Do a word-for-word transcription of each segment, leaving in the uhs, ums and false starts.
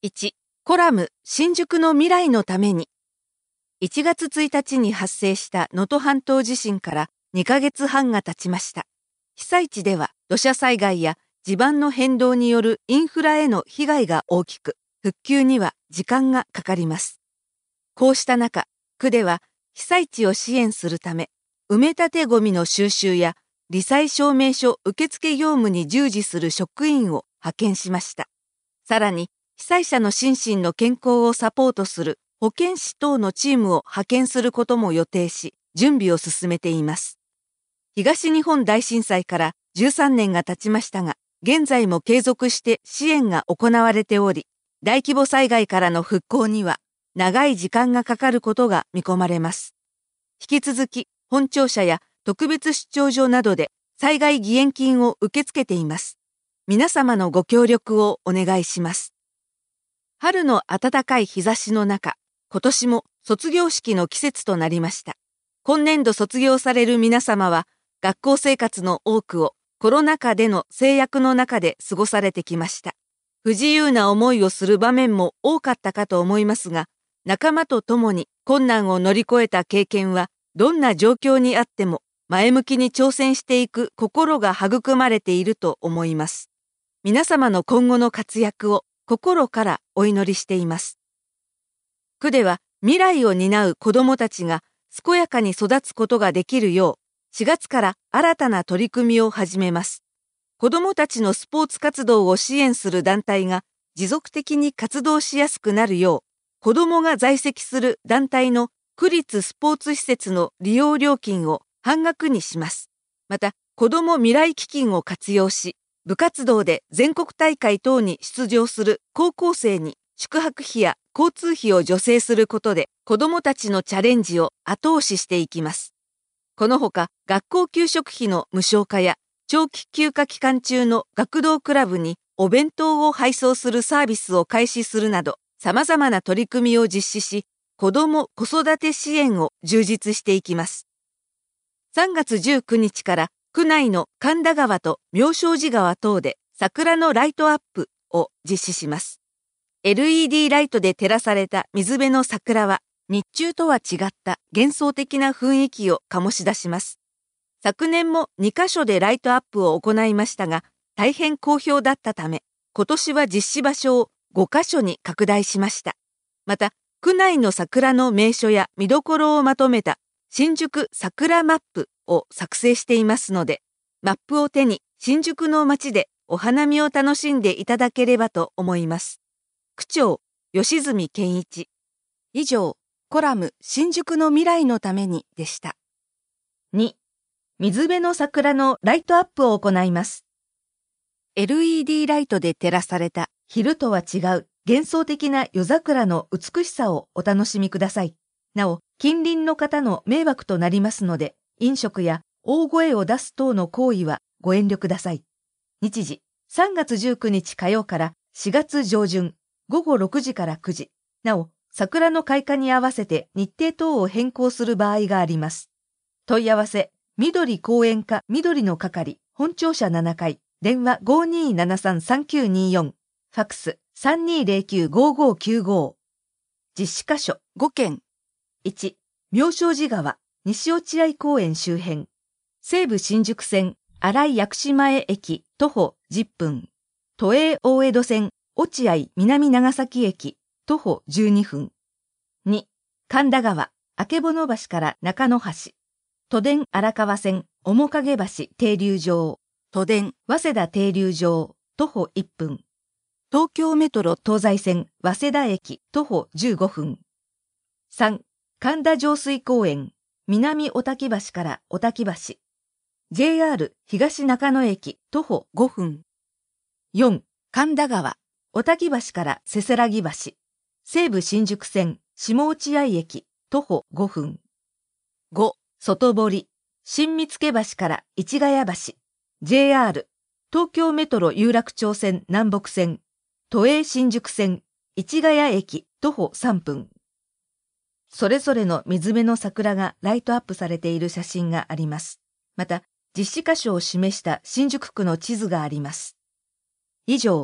いち、コラム新宿の未来のために。いちがつついたちに発生した能登半島地震からにかげつはんが経ちました。被災地では土砂災害や地盤の変動によるインフラへの被害が大きく、復旧には時間がかかります。こうした中、区では被災地を支援するため、埋め立てゴミの収集や罹災証明書受付業務に従事する職員を派遣しました。さらに、被災者の心身の健康をサポートする保健師等のチームを派遣することも予定し、準備を進めています。東日本大震災からじゅうさんねんが経ちましたが、現在も継続して支援が行われており、大規模災害からの復興には長い時間がかかることが見込まれます。引き続き、本庁舎や特別出張所などで災害義援金を受け付けています。皆様のご協力をお願いします。春の暖かい日差しの中、今年も卒業式の季節となりました。今年度卒業される皆様は、学校生活の多くをコロナ禍での制約の中で過ごされてきました。不自由な思いをする場面も多かったかと思いますが、仲間と共に困難を乗り越えた経験は、どんな状況にあっても前向きに挑戦していく心が育まれていると思います。皆様の今後の活躍を心からお祈りしています。区では未来を担う子どもたちが健やかに育つことができるよう、しがつから新たな取り組みを始めます。子どもたちのスポーツ活動を支援する団体が持続的に活動しやすくなるよう、子どもが在籍する団体の区立スポーツ施設の利用料金を半額にします。また、子ども未来基金を活用し、部活動で全国大会等に出場する高校生に宿泊費や交通費を助成することで子どもたちのチャレンジを後押ししていきます。このほか学校給食費の無償化や長期休暇期間中の学童クラブにお弁当を配送するサービスを開始するなど様々な取り組みを実施し、子ども・子育て支援を充実していきます。さんがつじゅうくにちから区内の神田川と妙正寺川等で桜のライトアップを実施します。エルイーディー ライトで照らされた水辺の桜は日中とは違った幻想的な雰囲気を醸し出します。昨年もにかしょでライトアップを行いましたが、大変好評だったため、今年は実施場所をごかしょに拡大しました。また、区内の桜の名所や見どころをまとめた新宿桜マップを作成していますので、マップを手に新宿の街でお花見を楽しんでいただければと思います。区長、吉住健一。以上、コラム新宿の未来のためにでした。に、水辺の桜のライトアップを行います。エルイーディー ライトで照らされた昼とは違う幻想的な夜桜の美しさをお楽しみください。なお、近隣の方の迷惑となりますので、飲食や大声を出す等の行為はご遠慮ください。日時、さんがつじゅうくにち火曜からしがつじょうじゅん、ごごろくじからくじ。なお、桜の開花に合わせて日程等を変更する場合があります。問い合わせ、緑公園課緑の係、本庁舎ななかい、電話 ごーにーななさんさんきゅうにーよん、ファックス さんにーぜろきゅうごーごーきゅうご。実施箇所ごけん。いち、妙正寺川、西落合公園周辺。西武新宿線、新井薬師前駅、徒歩じゅっぷん。都営大江戸線、落合南長崎駅、徒歩じゅうにふん。に、神田川、曙橋から中野橋。都電荒川線、面影橋停留場。都電早稲田停留場、徒歩いっぷん。東京メトロ東西線、早稲田駅、徒歩じゅうごふん。さん、神田上水公園、南小滝橋から小滝橋。ジェイアール 東中野駅、徒歩ごふん。よん、神田川、小滝橋からせせらぎ橋。西武新宿線、下落合駅、徒歩ごふん。ご、外堀、新見附橋から市ヶ谷橋。ジェイアール、東京メトロ有楽町線南北線、都営新宿線、市ヶ谷駅、徒歩さんぷん。それぞれの水辺の桜がライトアップされている写真があります。また、実施箇所を示した新宿区の地図があります。以上、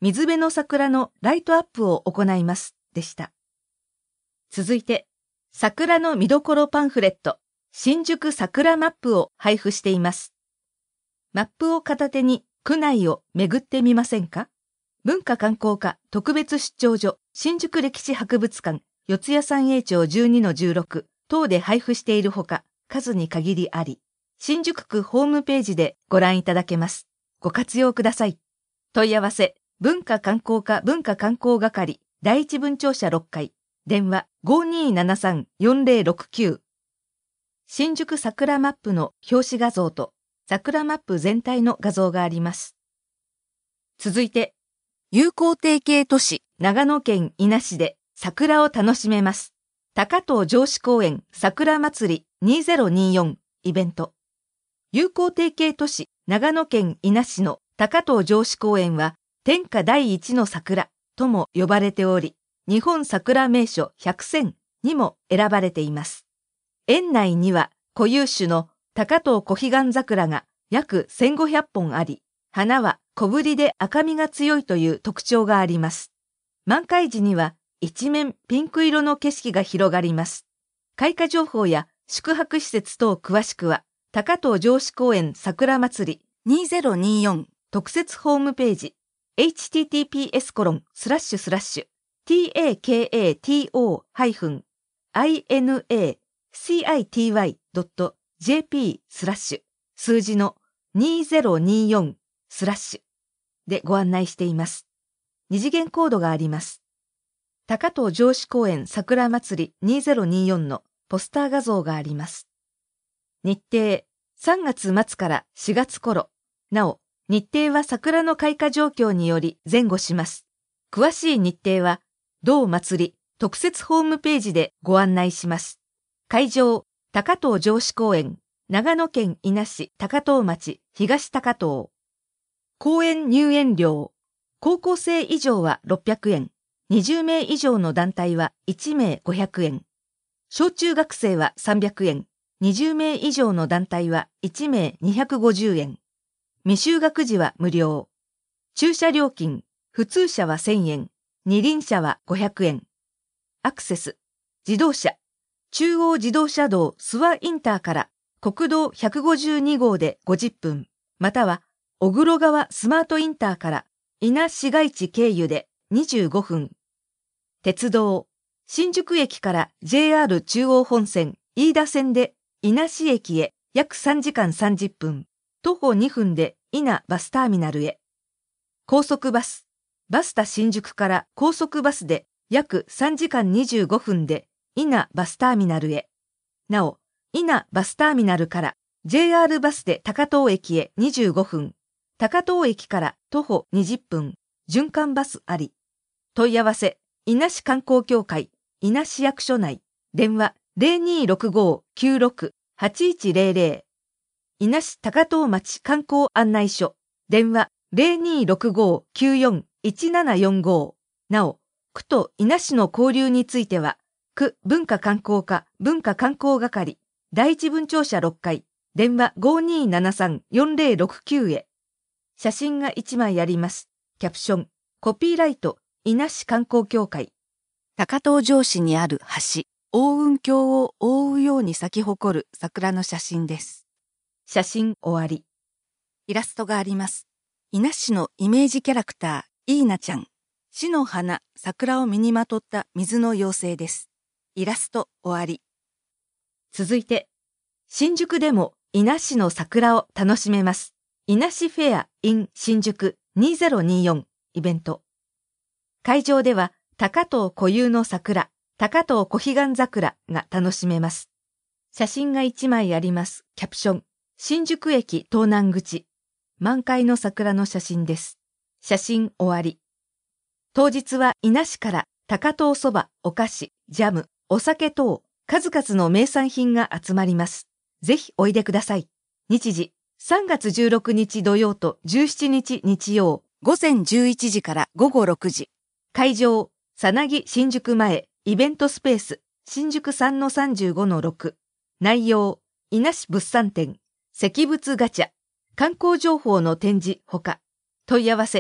水辺の桜のライトアップを行います、でした。続いて、桜の見どころパンフレット、新宿桜マップを配布しています。マップを片手に区内を巡ってみませんか？文化観光課特別出張所新宿歴史博物館四谷三栄町 じゅうにのじゅうろく 等で配布しているほか、数に限りあり、新宿区ホームページでご覧いただけます。ご活用ください。問い合わせ、文化観光課文化観光係第一分庁舎ろっかい、電話 ごーにーななさんよんぜろろくきゅう。新宿桜マップの表紙画像と桜マップ全体の画像があります。続いて、友好提携都市長野県伊那市で桜を楽しめます。高遠城址公園桜まつりにせんにじゅうよんイベント。友好提携都市長野県伊那市の高遠城址公園は天下第一の桜とも呼ばれており、日本桜名所ひゃく選にも選ばれています。園内には固有種の高遠小彼岸桜が約せんごひゃっぽんあり、花は小ぶりで赤みが強いという特徴があります。満開時には一面ピンク色の景色が広がります。開花情報や宿泊施設等詳しくは、高遠城址公園桜まつりにせんにじゅうよん特設ホームページ エイチティーティーピーエスコロンスラッシュスラッシュティーエーケーエーティーオーハイフンアイエヌエーシーアイティーワイドットジェーピースラッシュ数字のにせんにじゅうよんスラッシュでご案内しています。二次元コードがあります。高遠城址公園桜まつりにせんにじゅうよんのポスター画像があります。日程、さんがつ末からしがつ頃。なお、日程は桜の開花状況により前後します。詳しい日程は、同祭り特設ホームページでご案内します。会場、高遠城址公園、長野県伊那市高遠町東高遠。公園入園料、高校生以上はろっぴゃくえん、にじゅうめい以上の団体はいちめいごひゃくえん、小中学生はさんびゃくえん、にじゅうめい以上の団体はいちめいにひゃくごじゅうえん、未就学児は無料、駐車料金、普通車はせんえん、二輪車はごひゃくえん、アクセス、自動車、中央自動車道諏訪インターから国道ひゃくごじゅうにごうでごじゅっぷん、または小黒川スマートインターから伊那市街地経由でにじゅうごふん。鉄道、新宿駅から ジェイアール 中央本線飯田線で伊那市駅へ約さんじかんさんじゅっぷん。徒歩にふんで伊那バスターミナルへ。高速バス、バスタ新宿から高速バスで約さんじかんにじゅうごふんで伊那バスターミナルへ。なお、伊那バスターミナルから ジェイアール バスで高遠駅へにじゅうごふん。高遠駅から徒歩にじゅっぷん、循環バスあり。問い合わせ、伊那市観光協会、伊那市役所内、電話 ゼロにーろくごーきゅうろくはちいちゼロゼロ。伊那市高遠町観光案内所、電話 ゼロにーろくごーきゅうよんいちななよんご。なお、区と伊那市の交流については、区文化観光課文化観光係、第一分庁舎ろっかい、電話 ごーにーななさんよんゼロろくきゅう へ。写真がいちまいあります。キャプション、コピーライト、伊那市観光協会。高遠城市にある橋、大雲峡を覆うように咲き誇る桜の写真です。写真終わり。イラストがあります。伊那市のイメージキャラクター、イーナちゃん。市の花、桜を身にまとった水の妖精です。イラスト終わり。続いて、新宿でも伊那市の桜を楽しめます。伊那市フェア in 新宿にせんにじゅうよんイベント。会場では高遠固有の桜、高遠小彼岸桜が楽しめます。写真がいちまいあります。キャプション、新宿駅東南口。満開の桜の写真です。写真終わり。当日は伊那市から高遠そば、お菓子、ジャム、お酒等、数々の名産品が集まります。ぜひおいでください。日時、さんがつじゅうろくにち土曜とじゅうしちにち日曜、ごぜんじゅういちじからごごろくじ。会場、さなぎ新宿前、イベントスペース、新宿 さんのさんじゅうごのろく。内容、伊那市物産展、石仏ガチャ、観光情報の展示ほか。問い合わせ、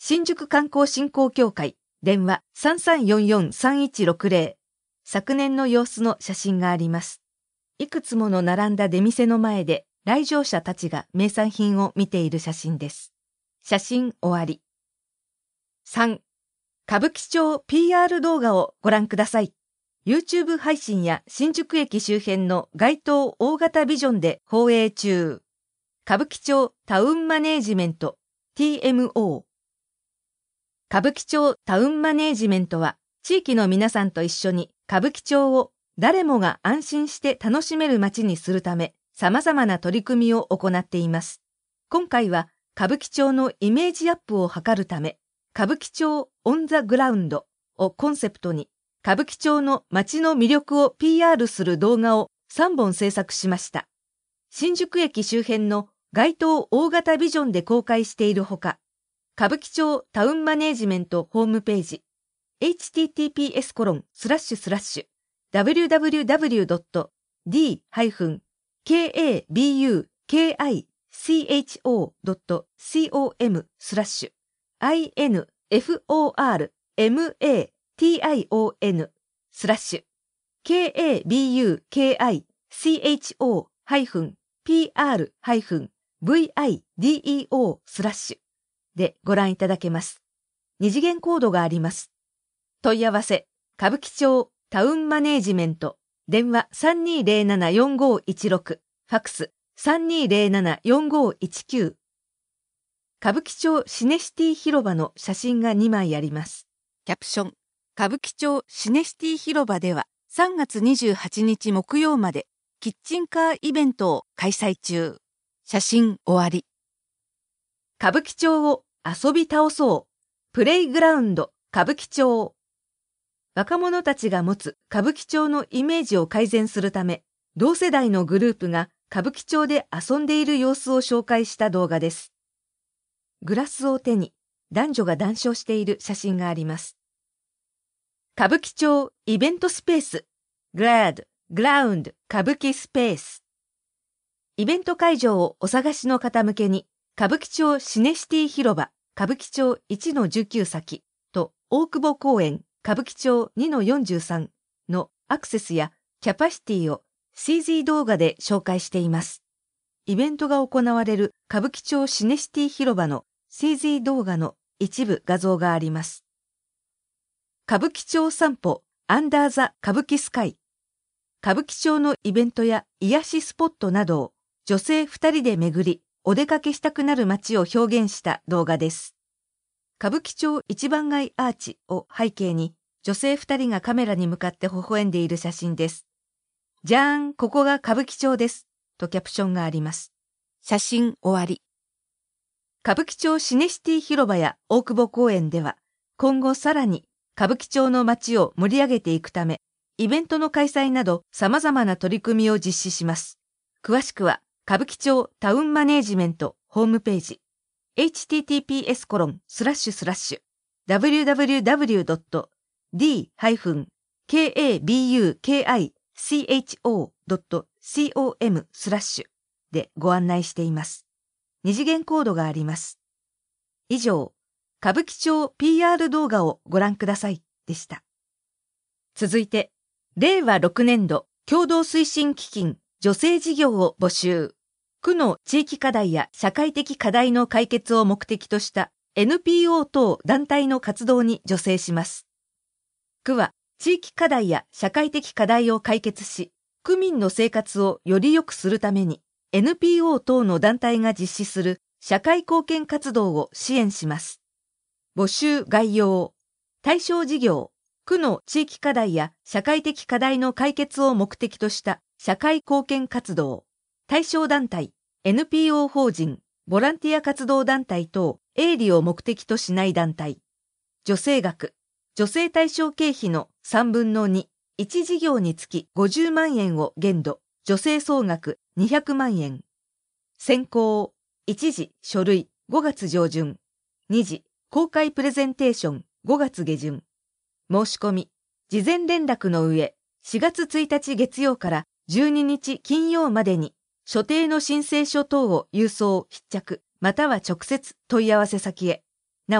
新宿観光振興協会、電話 さんさんよんよんさんいちろくぜろ。昨年の様子の写真があります。いくつもの並んだ出店の前で来場者たちが名産品を見ている写真です。写真終わり。さん. 歌舞伎町 ピーアール 動画をご覧ください。YouTube 配信や新宿駅周辺の街頭大型ビジョンで放映中。歌舞伎町タウンマネージメント ティーエムオー。歌舞伎町タウンマネージメントは地域の皆さんと一緒に歌舞伎町を誰もが安心して楽しめる街にするため様々な取り組みを行っています。今回は歌舞伎町のイメージアップを図るため、歌舞伎町オンザグラウンドをコンセプトに歌舞伎町の街の魅力を ピーアール する動画をさんぼん制作しました。新宿駅周辺の街頭大型ビジョンで公開しているほか、歌舞伎町タウンマネージメントホームページ エイチティーティーピーエスコロンスラッシュスラッシュダブリューダブリューダブリュードットディーハイフンケーエービーユーケーアイシーエイチオードットコムスラッシュアイエヌエフオーアールエムエーティーアイオーエヌスラッシュ ケーエービーユーケーアイシーエイチオーハイフンピーアールハイフンブイアイディーイーオースラッシュでご覧いただけます。二次元コードがあります。問い合わせ、歌舞伎町タウンマネージメント、電話 さんにーぜろななよんごいちろく、ファックス さんにーぜろななよんごいちきゅう。歌舞伎町シネシティ広場の写真がにまいあります。キャプション、歌舞伎町シネシティ広場ではさんがつにじゅうはちにち木曜までキッチンカーイベントを開催中。写真終わり。歌舞伎町を遊び倒そう。プレイグラウンド歌舞伎町。若者たちが持つ歌舞伎町のイメージを改善するため、同世代のグループが歌舞伎町で遊んでいる様子を紹介した動画です。グラスを手に男女が談笑している写真があります。歌舞伎町イベントスペース、グラッド、グラウンド歌舞伎スペース。イベント会場をお探しの方向けに、歌舞伎町シネシティ広場歌舞伎町いちのじゅうきゅう先と大久保公園歌舞伎町にのよんじゅうさんのアクセスやキャパシティを シージー 動画で紹介しています。イベントが行われる歌舞伎町シネシティ広場の シージー 動画の一部画像があります。歌舞伎町散歩アンダーザ歌舞伎スカイ。歌舞伎町のイベントや癒しスポットなどを女性ふたりで巡り、お出かけしたくなる街を表現した動画です。歌舞伎町一番街アーチを背景に、女性ふたりがカメラに向かって微笑んでいる写真です。じゃーん、ここが歌舞伎町です。とキャプションがあります。写真終わり。歌舞伎町シネシティ広場や大久保公園では、今後さらに歌舞伎町の街を盛り上げていくため、イベントの開催など様々な取り組みを実施します。詳しくは、歌舞伎町タウンマネージメントホームページ エイチティーティーピーエスコロンスラッシュスラッシュダブリューダブリューダブリュードットディーハイフンケーエービーユーケーアイシーエイチオードットコムスラッシュでご案内しています。二次元コードがあります。以上、歌舞伎町 ピーアール 動画をご覧くださいでした。続いて、れいわろくねんど共同推進基金女性事業を募集。区の地域課題や社会的課題の解決を目的とした エヌピーオー 等団体の活動に助成します。区は地域課題や社会的課題を解決し、区民の生活をより良くするために エヌピーオー 等の団体が実施する社会貢献活動を支援します。募集概要。対象事業。区の地域課題や社会的課題の解決を目的とした社会貢献活動。対象団体、エヌピーオー 法人、ボランティア活動団体等、営利を目的としない団体。助成額、助成対象経費のさんぶんのに、いち事業につきごじゅうまんえんを限度、助成総額にひゃくまんえん。選考、いち次書類ごがつ上旬、に次公開プレゼンテーションごがつ下旬。申し込み、事前連絡の上、しがつついたち月曜からじゅうににち金曜までに、所定の申請書等を郵送、必着、または直接問い合わせ先へ。なお、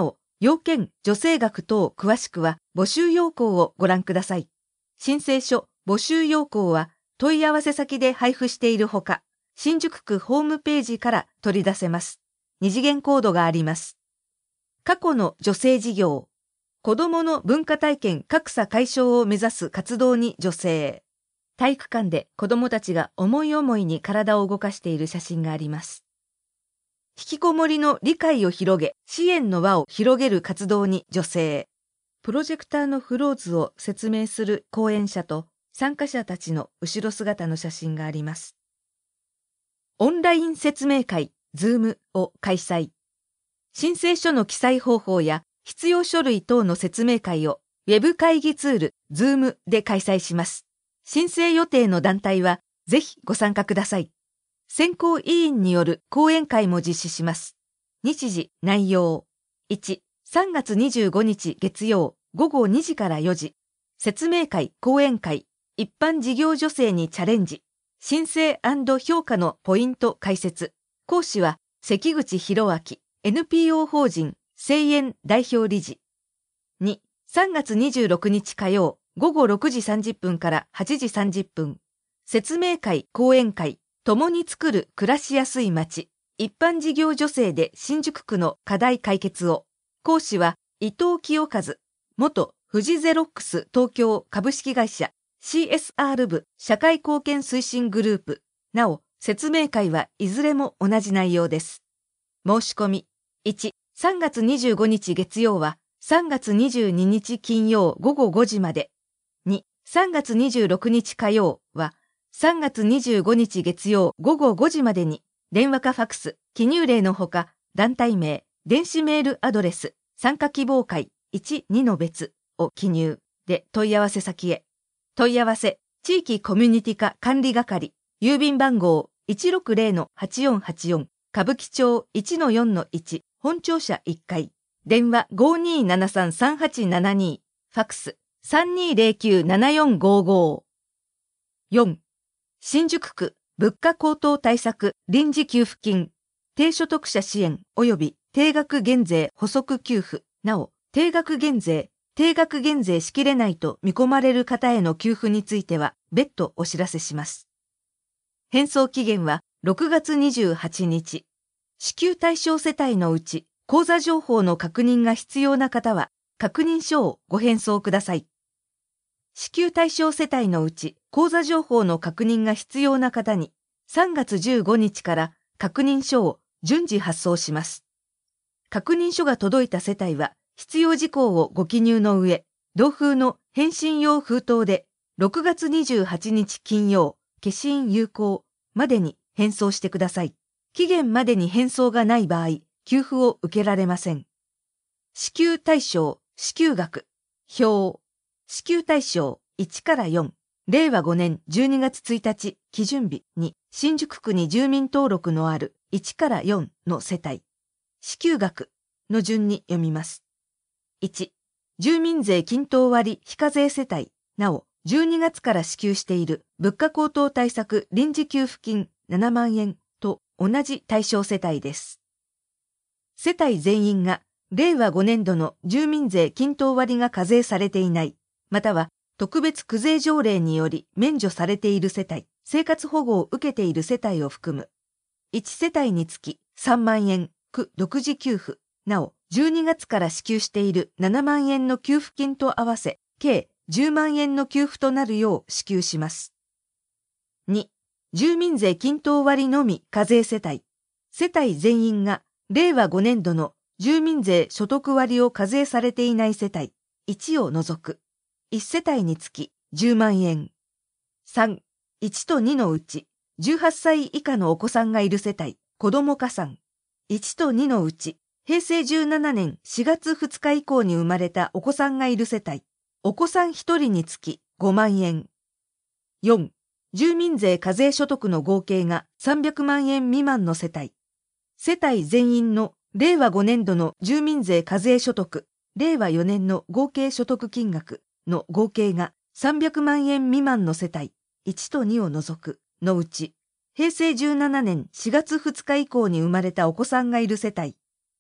要件、助成額等詳しくは募集要項をご覧ください。申請書、募集要項は問い合わせ先で配布しているほか、新宿区ホームページから取り出せます。二次元コードがあります。過去の助成事業、子どもの文化体験格差解消を目指す活動に助成。体育館で子どもたちが思い思いに体を動かしている写真があります。引きこもりの理解を広げ、支援の輪を広げる活動に助成。プロジェクターのフロー図を説明する講演者と参加者たちの後ろ姿の写真があります。オンライン説明会、ズームを開催。申請書の記載方法や必要書類等の説明会をウェブ会議ツール、ズームで開催します。申請予定の団体はぜひご参加ください。選考委員による講演会も実施します。日時、内容。いち、さんがつにじゅうごにち月曜ごごにじからよじ。説明会、講演会、一般事業助成にチャレンジ。申請&評価のポイント解説。講師は関口博明、エヌピーオー 法人、青園代表理事。に、さんがつにじゅうろくにち火曜ごごろくじさんじゅっぷんからはちじさんじゅっぷん。説明会、講演会、共に作る暮らしやすい街、一般事業助成で新宿区の課題解決を。講師は伊藤清和、元富士ゼロックス東京株式会社 シーエスアール 部社会貢献推進グループ。なお、説明会はいずれも同じ内容です。申し込み。いち、さんがつにじゅうごにち月曜はさんがつにじゅうににち金曜ごごごじまで。に、さんがつにじゅうろくにち火曜はさんがつにじゅうごにち月曜ごごごじまでに、電話かファクス、記入例のほか、団体名、電子メールアドレス、参加希望会いち、にの別を記入で問い合わせ先へ。問い合わせ、地域コミュニティ課管理係、郵便番号 いちろくぜろのはちよんはちよん、歌舞伎町 いちのよんのいち、本庁舎いっかい、電話 ごーにーななさんさんはちななに、ファクス さんにーぜろきゅうななよんごご。よん、新宿区物価高騰対策臨時給付金、低所得者支援及び定額減税補足給付。なお、定額減税、定額減税しきれないと見込まれる方への給付については別途お知らせします。返送期限はろくがつにじゅうはちにち。支給対象世帯のうち、口座情報の確認が必要な方は、確認書をご返送ください。支給対象世帯のうち、口座情報の確認が必要な方に、さんがつじゅうごにちから確認書を順次発送します。確認書が届いた世帯は、必要事項をご記入の上、同封の返信用封筒で、ろくがつにじゅうはちにち金曜、消印有効までに返送してください。期限までに返送がない場合、給付を受けられません。支給対象、支給額、表。支給対象いちからよん、れいわごねんじゅうにがつついたち基準日に新宿区に住民登録のあるいちからよんの世帯。支給額の順に読みます。いち、住民税均等割非課税世帯。なお、じゅうにがつから支給している物価高騰対策臨時給付金ななまんえんと同じ対象世帯です。世帯全員がれいわごねんどの住民税均等割が課税されていない。または特別区税条例により免除されている世帯、生活保護を受けている世帯を含む。いち世帯につきさんまんえん、区独自給付。なお、じゅうにがつから支給しているななまんえんの給付金と合わせ、計じゅうまんえんの給付となるよう支給します。に、住民税均等割のみ課税世帯。世帯全員がれいわごねんどの住民税所得割を課税されていない世帯、いちを除く。いち世帯につきじゅうまんえん。さん、いちとにのうち、じゅうはっさい以下のお子さんがいる世帯、子ども加算。いちとにのうち、へいせいじゅうななねんしがつふつか以降に生まれたお子さんがいる世帯、お子さんひとりにつきごまんえん。よん、住民税課税所得の合計がさんびゃくまんえん未満の世帯。世帯全員のれいわごねんどの住民税課税所得、れいわよねんの合計所得金額の合計がさんびゃくまんえん未満の世帯、いちとにを除くのうち、へいせいじゅうななねんしがつふつか以降に生まれたお子さんがいる世帯、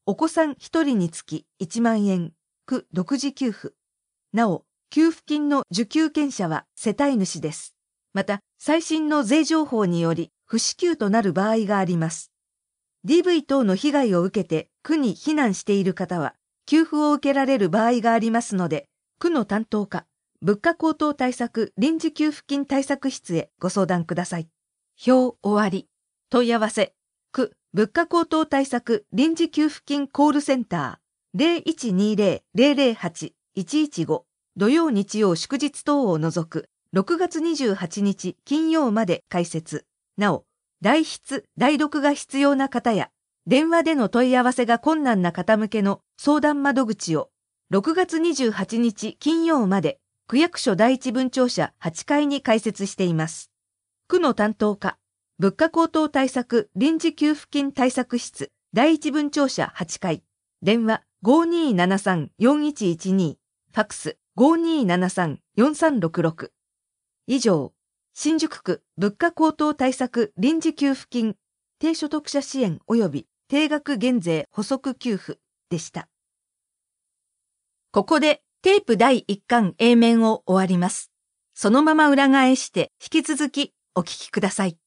お子さんひとりにつきいちまんえん、区独自給付。なお、給付金の受給権者は世帯主です。また、最新の税情報により不支給となる場合があります。ディーブイ 等の被害を受けて区に避難している方は、給付を受けられる場合がありますので、区の担当課、物価高騰対策臨時給付金対策室へご相談ください。表終わり。問い合わせ、区物価高騰対策臨時給付金コールセンター ゼロいちにゼロ ゼロゼロはち いちいちご土曜日曜祝日等を除くろくがつにじゅうはちにち金曜まで開設。なお、代筆・代読が必要な方や、電話での問い合わせが困難な方向けの相談窓口をろくがつにじゅうはちにち金曜まで区役所第一分庁舎はちかいに開設しています。区の担当課、物価高騰対策臨時給付金対策室第一分庁舎はちかい。電話 ごーにーななさん よんいちいちに、ファックス ごーにーななさん よんさんろくろく。以上、新宿区物価高騰対策臨時給付金低所得者支援及び定額減税補足給付でした。ここでテープだいいっかん A 面を終わります。そのまま裏返して引き続きお聞きください。